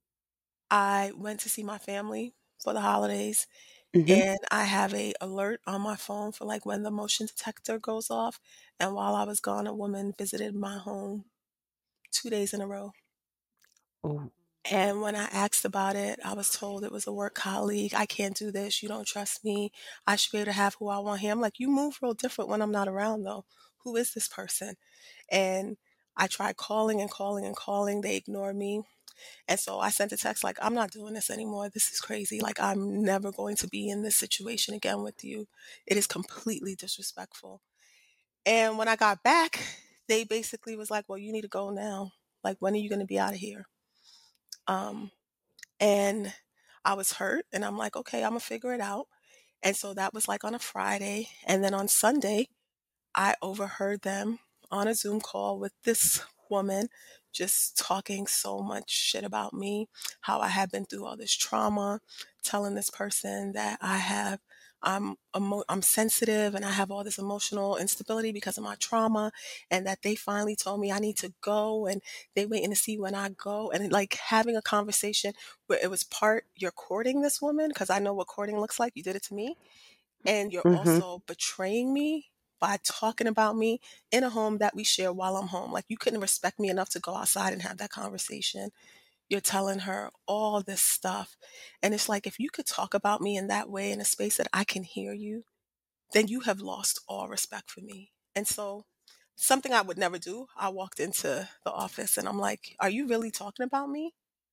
Speaker 2: I went to see my family for the holidays,
Speaker 1: Mhm.
Speaker 2: and I have a alert on my phone for like when the motion detector goes off. And while I was gone, a woman visited my home two days in a row.
Speaker 1: Oh.
Speaker 2: And when I asked about it, I was told it was a work colleague. "I can't do this. You don't trust me. I should be able to have who I want here." I'm like, "You move real different when I'm not around, though. Who is this person?" And I tried calling and calling and calling. They ignored me. And so I sent a text like, "I'm not doing this anymore. This is crazy. Like, I'm never going to be in this situation again with you. It is completely disrespectful." And when I got back, they basically was like, "Well, you need to go now. Like, when are you going to be out of here?" Um, And I was hurt, and I'm like, "Okay, Imma figure it out." And so that was, like, on a Friday, and then on Sunday, I overheard them on a Zoom call with this woman just talking so much shit about me, how I had been through all this trauma, telling this person that I have I'm emo I'm sensitive and I have all this emotional instability because of my trauma, and that they finally told me I need to go, and they waiting to see when I go, and, like, having a conversation where it was part, "You're courting this woman because I know what courting looks like, you did it to me, and you're
Speaker 1: Mhm.
Speaker 2: also betraying me by talking about me in a home that we share while I'm home. Like, you couldn't respect me enough to go outside and have that conversation. You're telling her all this stuff. And it's like, if you could talk about me in that way in a space that I can hear you, then you have lost all respect for me." And so, something I would never do, I walked into the office and I'm like, "Are you really talking about me?"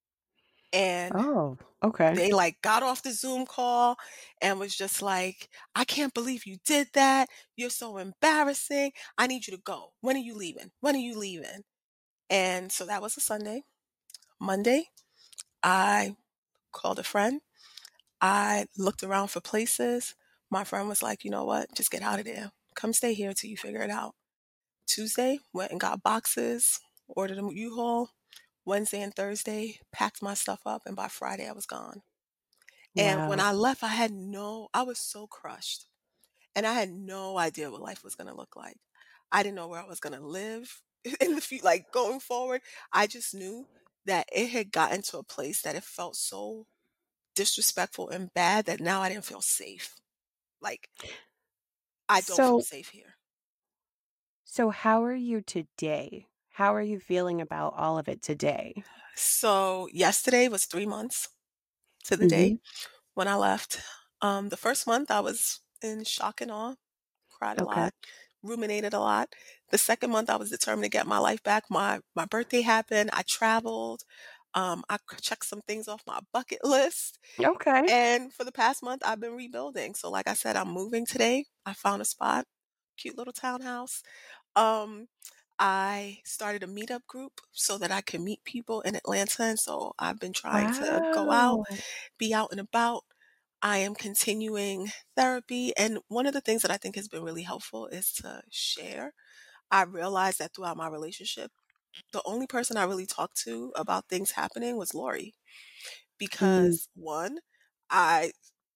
Speaker 2: And
Speaker 1: Oh, okay.
Speaker 2: they, like, got off the Zoom call and was just like, "I can't believe you did that. You're so embarrassing. I need you to go. When are you leaving? When are you leaving?" And so that was a Sunday. Monday, I called a friend. I looked around for places. My friend was like, "You know what? Just get out of there. Come stay here till you figure it out." Tuesday, went and got boxes, ordered a U-Haul. Wednesday and Thursday, packed my stuff up, and by Friday, I was gone. And when
Speaker 1: Wow.
Speaker 2: I left, I had no I was so crushed. and I had no idea what life was gonna look like. I didn't know where I was gonna live in the future, like, going forward. I just knew that it had gotten to a place that it felt so disrespectful and bad that now I didn't feel safe. Like, I don't feel
Speaker 1: So
Speaker 2: safe here.
Speaker 1: so how are you today? How are you feeling about all of it today?
Speaker 2: So, yesterday was three months to the day
Speaker 1: Mhm.
Speaker 2: when I left. Um, the first month, I was in shock and awe, cried a
Speaker 1: Okay.
Speaker 2: lot, ruminated a lot. The second month, I was determined to get my life back. My my birthday happened, I traveled, um, I c checked some things off my bucket list,
Speaker 1: Okay.
Speaker 2: and for the past month, I've been rebuilding. So, like I said, I'm moving today. I found a spot, cute little townhouse. Um, I started a meetup group so that I can meet people in Atlanta, and so I've been trying to go out,
Speaker 1: Wow.
Speaker 2: be out and about. I am continuing therapy, and one of the things that I think has been really helpful is to share. I realized that throughout my relationship, the only person I really talked to about things happening was Lori
Speaker 1: Mm,
Speaker 2: because one, I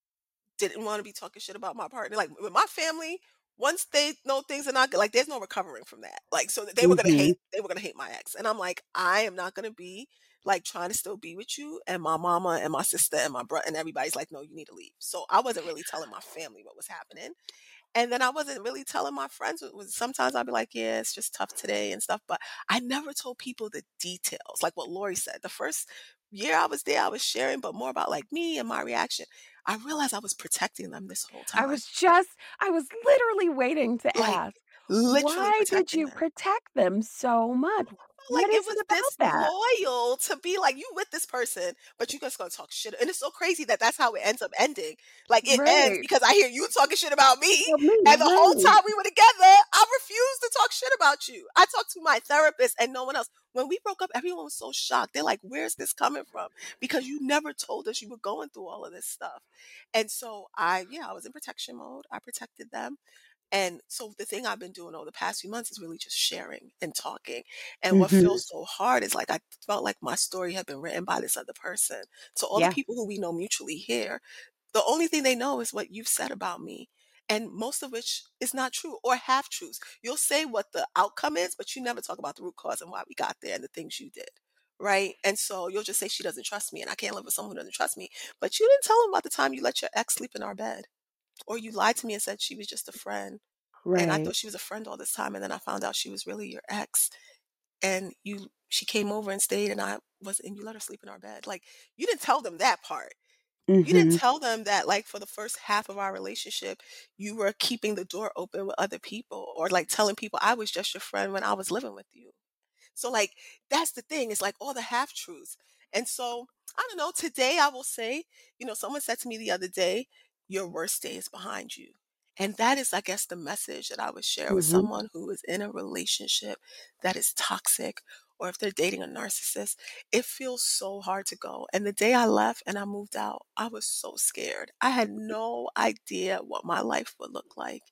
Speaker 2: didn't wanna be talking shit about my partner. Like, with my family, once they know things are not good, like, there's no recovering from that. Like, so they were gonna
Speaker 1: mhm.
Speaker 2: hate they were gonna hate my ex, and I'm like, "I am not gonna be, like, trying to still be with you," and my mama and my sister and my brother and everybody's like, "No, you need to leave." So, I wasn't really telling my family what was happening, and then I wasn't really telling my friends what was sometimes I'd be like, "Yeah, it's just tough today," and stuff, but I never told people the details, like what Lori said. The first year I was there, I was sharing, but more about, like, me and my reaction. I realized I was protecting them this whole
Speaker 1: I
Speaker 2: time,
Speaker 1: was just I was literally waiting to
Speaker 2: like,
Speaker 1: ask,
Speaker 2: literally
Speaker 1: why did
Speaker 2: protecting
Speaker 1: you
Speaker 2: them.
Speaker 1: protect them so much? What
Speaker 2: Like, it
Speaker 1: is it
Speaker 2: was
Speaker 1: about
Speaker 2: this
Speaker 1: that?
Speaker 2: loyal to be like, "You with this person, but you just gonna talk shit," and it's so crazy that that's how it ends up ending. Like, it ends
Speaker 1: Right.
Speaker 2: because I hear you talking shit about me,
Speaker 1: Well, me,
Speaker 2: and the whole
Speaker 1: right.
Speaker 2: time we were together, I refused to talk shit about you. I talked to my therapist and no one else. When we broke up, everyone was so shocked. They're like, "Where's this coming from?" Because you never told us you were going through all of this stuff. And so I yeah, I was in protection mode. I protected them. And so the thing I've been doing over the past few months is really just sharing and talking. And what
Speaker 1: Mhm.
Speaker 2: feels so hard is like I felt like my story had been written by this other person. So all the
Speaker 1: Yeah.
Speaker 2: people who we know mutually here, the only thing they know is what you've said about me. And most of which is not true or half truths. You'll say what the outcome is, but you never talk about the root cause and why we got there and the things you did. Right. And so you'll just say she doesn't trust me and I can't live with someone who doesn't trust me. But you didn't tell them about the time you let your ex sleep in our bed. Or you lied to me and said she was just a friend and I
Speaker 1: Right.
Speaker 2: thought she was a friend all this time, and then I found out she was really your ex, and you she came over and stayed, and I was and you let her sleep in our bed. Like, you didn't tell them that part. You didn't
Speaker 1: Mhm.
Speaker 2: tell them that, like, for the first half of our relationship, you were keeping the door open with other people or, like, telling people I was just your friend when I was living with you. So, like, that's the thing. It's like all the half truths. And so, I don't know. Today, I will say, you know, someone said to me the other day, your worst day is behind you. And that is, I guess, the message that I would share with
Speaker 1: Mhm.
Speaker 2: someone who is in a relationship that is toxic or if they're dating a narcissist. It feels so hard to go. And the day I left and I moved out, I was so scared. I had no idea what my life would look like.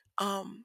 Speaker 2: Um,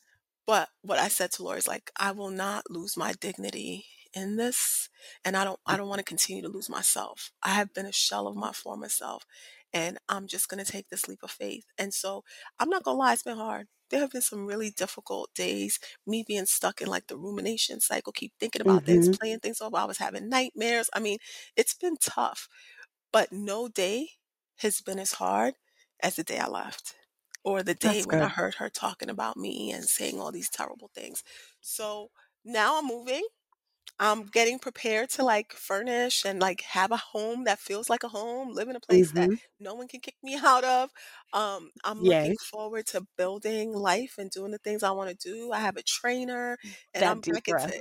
Speaker 2: but what I said to Lori is like, I will not lose my dignity in this, and I don't I don't wanna continue to lose myself. I have been a shell of my former self, and I'm just gonna take this leap of faith. And so, I'm not gonna lie, it's been hard. There have been some really difficult days, me being stuck in, like, the rumination cycle, keep thinking about things,
Speaker 1: Mhm.
Speaker 2: playing things over. I was having nightmares. I mean, it's been tough. But no day has been as hard as the day I left or the day
Speaker 1: That's
Speaker 2: when I
Speaker 1: good.
Speaker 2: heard her talking about me and saying all these terrible things. So now I'm moving. I'm getting prepared to like furnish and like have a home that feels like a home, live in a place that
Speaker 1: Mhm.
Speaker 2: no one can kick me out of. Um, I'm looking
Speaker 1: Yay.
Speaker 2: forward to building life and doing the things I want to do. I have a trainer and
Speaker 1: That
Speaker 2: I'm
Speaker 1: deep
Speaker 2: back
Speaker 1: breath.
Speaker 2: into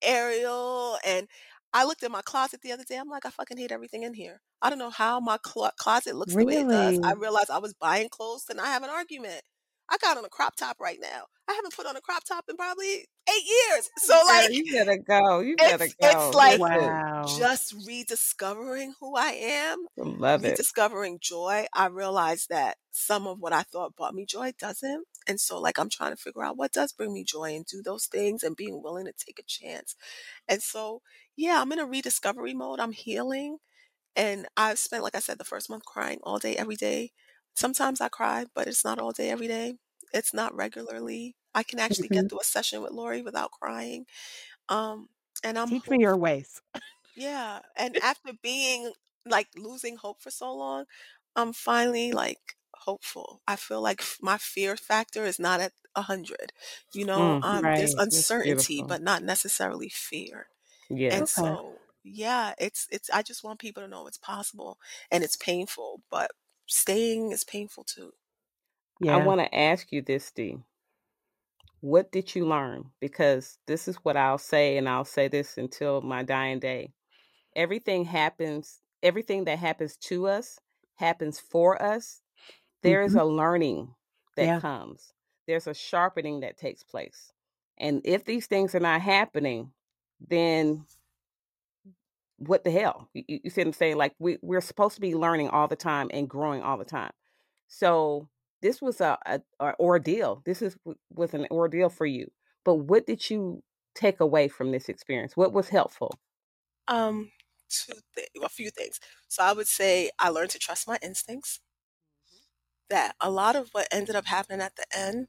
Speaker 2: aerial. And I looked at my closet the other day. I'm like, I fucking hate everything in here. I don't know how my clo- closet looks the way it does. I
Speaker 1: Really?
Speaker 2: realized I was buying clothes and I have an argument. I got on a crop top right now. I haven't put on a crop top in probably eight years. So
Speaker 3: Girl,
Speaker 2: like
Speaker 3: you better go. You better
Speaker 2: it's it's
Speaker 3: go.
Speaker 2: like
Speaker 3: Listen,
Speaker 1: Wow.
Speaker 2: just rediscovering who I am,
Speaker 3: I love it.
Speaker 2: rediscovering joy. I realized that some of what I thought brought me joy doesn't. And so like I'm trying to figure out what does bring me joy and do those things and being willing to take a chance. And so yeah, I'm in a rediscovery mode. I'm healing. And I've spent, like I said, the first month crying all day, every day. Sometimes I cry, but it's not all day, every day. It's not regularly. I can actually get
Speaker 1: Mhm.
Speaker 2: through a session with Lori without crying. Um, and I'm
Speaker 1: Teach me your
Speaker 2: hopeful.
Speaker 1: ways.
Speaker 2: Yeah, and after being like losing hope for so long, I'm finally like hopeful. I feel like f- my fear factor is not at a hundred. You know,
Speaker 3: Mm,
Speaker 2: um, there's
Speaker 1: Right.
Speaker 3: that's
Speaker 2: uncertainty,
Speaker 3: beautiful.
Speaker 2: but not necessarily fear. And
Speaker 3: Yes.
Speaker 1: Okay.
Speaker 2: so, yeah, it's it's. I just want people to know it's possible, and it's painful, but staying is painful too.
Speaker 3: I
Speaker 1: Yeah.
Speaker 3: want to ask you this, Dee. What did you learn? Because this is what I'll say, and I'll say this until my dying day. Everything happens, everything that happens to us happens for us. There is
Speaker 1: Mhm.
Speaker 3: a learning that
Speaker 1: Yeah.
Speaker 3: comes, there's a sharpening that takes place. And if these things are not happening, then what the hell? You, you you see what I'm saying? Like we, we're supposed to be learning all the time and growing all the time. So this was a, a, a ordeal. This is was an ordeal for you. But what did you take away from this experience? What was helpful?
Speaker 2: Um, two thi a few things. So I would say I learned to trust my instincts. That a lot of what ended up happening at the end,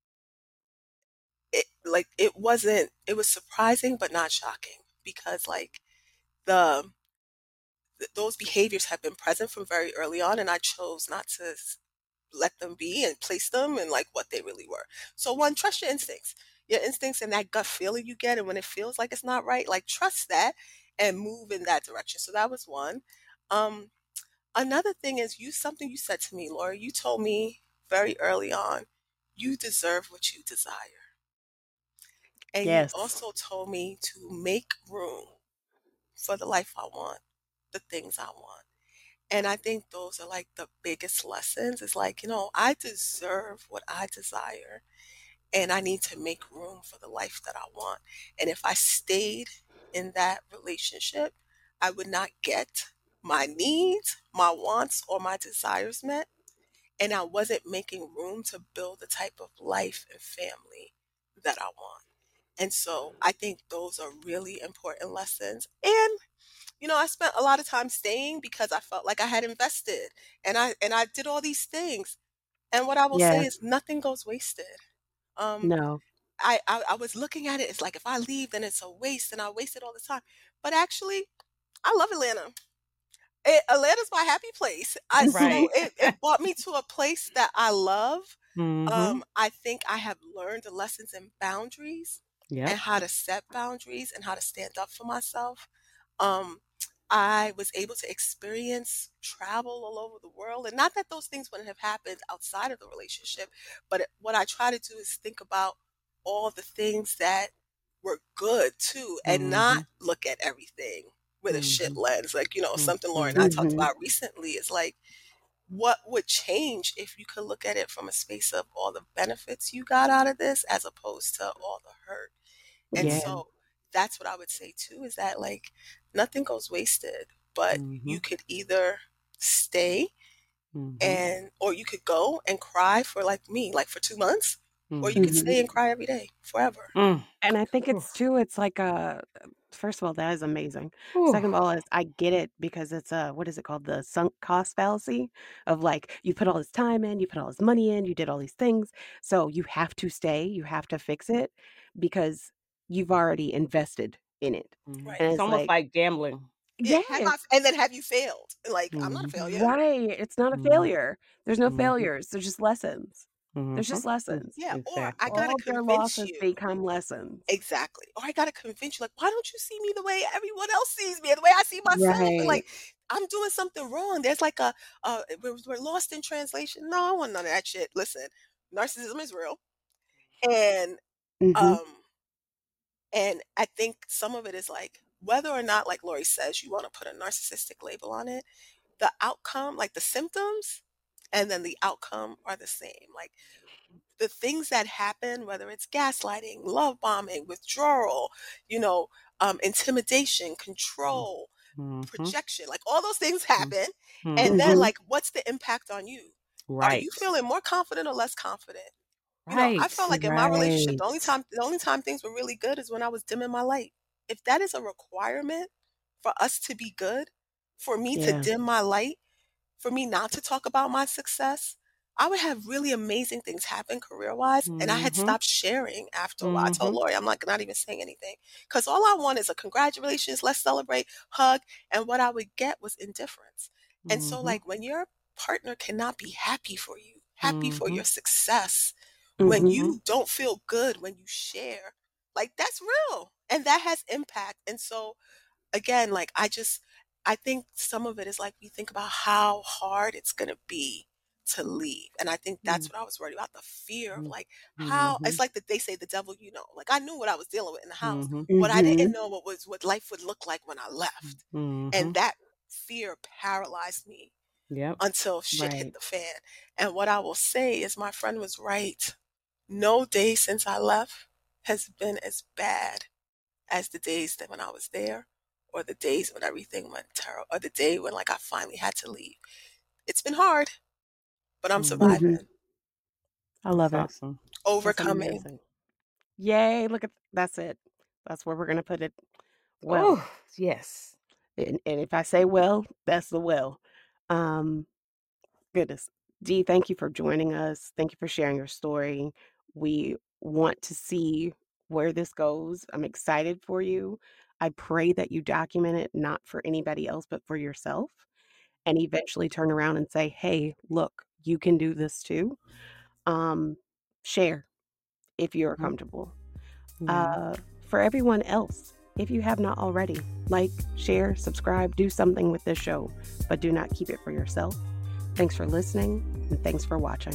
Speaker 2: it like it wasn't. It was surprising but not shocking because like the th- those behaviors have been present from very early on, and I chose not to s- let them be and place them in like what they really were. So one, trust your instincts, your instincts and that gut feeling you get, and when it feels like it's not right, like trust that and move in that direction. So that was one. Um, Another thing is you something you said to me, Laura. You told me very early on, you deserve what you desire. And you
Speaker 1: Yes.
Speaker 2: also told me to make room for the life I want, the things I want. And I think those are like the biggest lessons. It's like, you know, I deserve what I desire and I need to make room for the life that I want. And if I stayed in that relationship, I would not get my needs, my wants, or my desires met. And I wasn't making room to build the type of life and family that I want. And so I think those are really important lessons. And you know, I spent a lot of time staying because I felt like I had invested and I and I did all these things. And what I will say
Speaker 1: Yeah.
Speaker 2: is nothing goes wasted. Um,
Speaker 1: No.
Speaker 2: I, I I was looking at it, it's like if I leave, then it's a waste and I waste it all the time. But actually, I love Atlanta. It, Atlanta's my happy place. I so
Speaker 3: Right.
Speaker 2: it, it brought me to a place that I love.
Speaker 3: Mm-hmm.
Speaker 2: Um, I think I have learned the lessons in boundaries and
Speaker 3: Yep.
Speaker 2: how to set boundaries and how to stand up for myself. Um, I was able to experience travel all over the world, and not that those things wouldn't have happened outside of the relationship, but it, what I try to do is think about all the things that were good too, and
Speaker 3: Mm-hmm.
Speaker 2: not look at everything with a shit
Speaker 3: Mm-hmm.
Speaker 2: lens. Like, you know, something Laura and I
Speaker 3: Mm-hmm.
Speaker 2: talked
Speaker 1: Mhm.
Speaker 2: about recently is like, what would change if you could look at it from a space of all the benefits you got out of this as opposed to all the hurt? And
Speaker 1: Yeah.
Speaker 2: so that's what I would say too is that like nothing goes wasted, but
Speaker 3: Mm-hmm.
Speaker 2: you could either stay
Speaker 3: Mm-hmm.
Speaker 2: and or you could go and cry for like me, like for two months, or you could
Speaker 3: Mm-hmm.
Speaker 1: Mhm.
Speaker 2: stay and cry every day forever.
Speaker 3: Mm.
Speaker 1: And I think
Speaker 3: Oof.
Speaker 1: it's too, it's like a first of all, that is amazing.
Speaker 3: Oof.
Speaker 1: Second of all, is I get it because it's a what is it called? The sunk cost fallacy of like you put all this time in, you put all this money in, you did all these things. So you have to stay, you have to fix it because you've already invested in it.
Speaker 3: Mhm.
Speaker 2: Right.
Speaker 1: And
Speaker 3: It's
Speaker 1: it's
Speaker 3: almost
Speaker 1: like,
Speaker 3: like gambling.
Speaker 2: Yeah, have I
Speaker 1: yes,
Speaker 2: and then have you failed? Like, I'm not a
Speaker 3: Mhm.
Speaker 2: failure.
Speaker 1: right. It's not a
Speaker 3: Mhm.
Speaker 1: failure. There's no
Speaker 3: Mhm.
Speaker 1: failures. There's just lessons. There's
Speaker 3: Mhm.
Speaker 1: just
Speaker 3: Mm,
Speaker 1: lessons.
Speaker 2: Yeah, or I
Speaker 3: exactly.
Speaker 2: gotta
Speaker 1: All their
Speaker 2: convince
Speaker 1: losses
Speaker 2: you.
Speaker 1: become lessons.
Speaker 2: Exactly. Or I gotta convince you, like, why don't you see me the way everyone else sees me and the way I see myself? And
Speaker 1: Right.
Speaker 2: like, I'm doing something wrong. There's like a, uh, we're, we're lost in translation. No, I want none of that shit. Listen, narcissism is real, and
Speaker 1: Mhm.
Speaker 2: um, and I think some of it is like whether or not, like Lori says, you want to put a narcissistic label on it. The outcome, like the symptoms, and then the outcome are the same. Like the things that happen, whether it's gaslighting, love bombing, withdrawal, you know, um, intimidation, control,
Speaker 3: Mhm.
Speaker 2: projection, like all those things
Speaker 3: Mhm.
Speaker 2: happen. And then,
Speaker 3: Mhm.
Speaker 1: Mhm.
Speaker 2: like, what's the impact on you? Are you
Speaker 3: Right.
Speaker 2: feeling more confident or less confident? You know, I felt
Speaker 3: Right.
Speaker 2: like in my relationship,
Speaker 1: Right.
Speaker 2: the only time the only time things were really good is when I was dimming my light. If that is a requirement for us to be good, for me to
Speaker 1: Yeah.
Speaker 2: dim my light, for me not to talk about my success, I would have really amazing things happen career-wise, and I had
Speaker 3: Mhm.
Speaker 2: stopped sharing after a while. I told
Speaker 3: Mhm.
Speaker 2: Lori, I'm like, not even saying anything, because all I want is a congratulations, let's celebrate, hug, and what I would get was indifference. And so,
Speaker 3: Mhm.
Speaker 2: like, when your partner cannot be happy for you, happy for your
Speaker 3: Mhm.
Speaker 2: success, when
Speaker 1: Mhm.
Speaker 2: you
Speaker 3: Mhm.
Speaker 2: don't feel good when you share, like, that's real, and that has impact. And so, again, like, I just I think some of it is, like, we think about how hard it's gonna be to leave, and I think that's
Speaker 3: Mm.
Speaker 2: what I was worried about, the fear of,
Speaker 3: Mm.
Speaker 2: like, how it's
Speaker 3: Mhm.
Speaker 2: like that they say the devil you know. Like, I knew what I was dealing with in the house.
Speaker 3: Mhm.
Speaker 2: What I didn't
Speaker 1: Mhm.
Speaker 2: know what was what life would look like when I left, and
Speaker 3: Mhm.
Speaker 2: that fear paralyzed me
Speaker 3: Yep.
Speaker 2: until shit hit
Speaker 1: Right.
Speaker 2: the fan. And what I will say is my friend was right. No day since I left has been as bad as the days that when I was there, or the days when everything went terrible, or the day when, like, I finally had to leave. It's been hard, but I'm
Speaker 3: Mhm.
Speaker 1: Mhm.
Speaker 2: surviving,
Speaker 1: I
Speaker 3: That's
Speaker 1: love it.
Speaker 3: awesome.
Speaker 1: That's
Speaker 2: overcoming.
Speaker 1: amazing. Yay, look at that's it. That's where we're gonna put it. Well,
Speaker 3: Oh, yes.
Speaker 1: and, and if I say well, that's the well. Um, goodness. Dee, thank you for joining us. Thank you for sharing your story. We want to see where this goes. I'm excited for you. I pray that you document it not for anybody else, but for yourself, and eventually turn around and say, hey, look, you can do this too. Um, share if you're
Speaker 3: Mhm.
Speaker 1: comfortable.
Speaker 3: Yeah.
Speaker 1: Uh, for everyone else, if you have not already, like, share, subscribe, do something with this show, but do not keep it for yourself. Thanks for listening, and thanks for watching.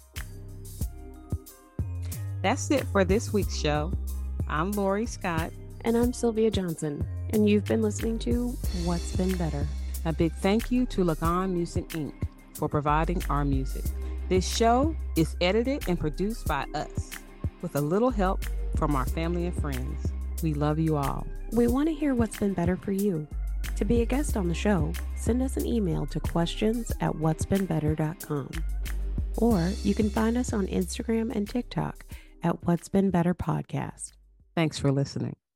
Speaker 3: That's it for this week's show. I'm Lori Scott.
Speaker 1: And I'm Sylvia Johnson, and you've been listening to What's Been Better.
Speaker 3: A big thank you to Lagon Music Incorporated for providing our music. This show is edited and produced by us with a little help from our family and friends. We love you all.
Speaker 1: We want to hear what's been better for you. To be a guest on the show, send us an email to questions at what's been better dot com. Or you can find us on Instagram and TikTok at What's Been Better Podcast.
Speaker 3: Thanks for listening.